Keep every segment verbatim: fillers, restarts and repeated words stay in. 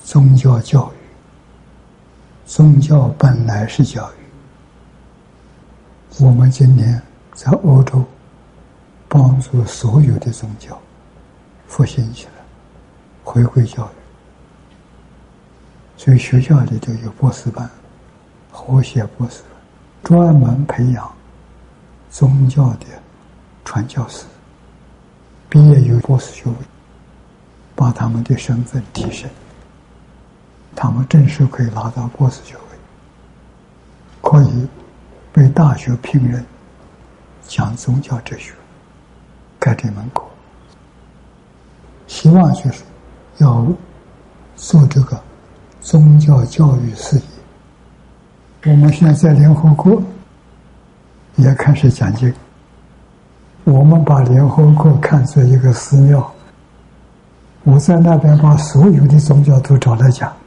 宗教教育，宗教本来是教育。我们今天在欧洲帮助所有的宗教复兴起来，回归教育，所以学校里头有博士班、活学博士班，专门培养宗教的传教士，毕业有博士学位，把他们的身份提升，他们正式可以拿到博士学位，可以被大学聘任讲宗教哲学，开这门课。希望就是要做这个宗教教育事业。我们现在在联合国也开始讲经，我们把联合国看作一个寺庙，我在那边把所有的宗教都找来讲，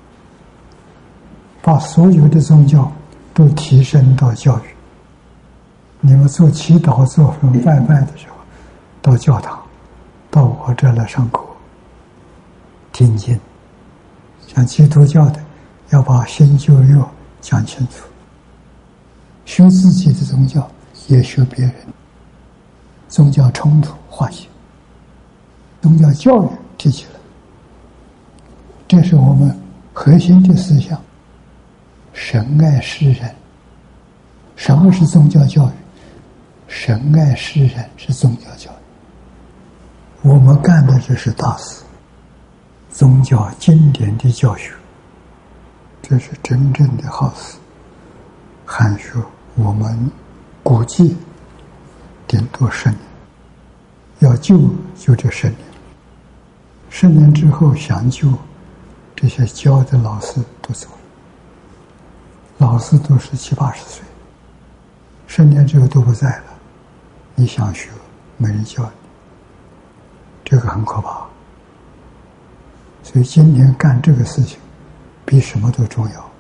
把所有的宗教都提升到教育。你们做祈祷、做拜拜的时候，到教堂，到我这来上课、听经。像基督教的，要把新旧约讲清楚，学自己的宗教，也学别人。宗教冲突化解，宗教教育提起来，这是我们核心的思想。神爱世人，什么是宗教教育？神爱世人是宗教教育。我们干的这是大事，宗教经典的教学，这是真正的好事。汉学我们估计顶多十年，要救就这十年。十年之后想救，这些教的老师都走了，老师都是七八十岁，十年之后都不在了，你想学没人教你，这个很可怕。所以今天干这个事情比什么都重要。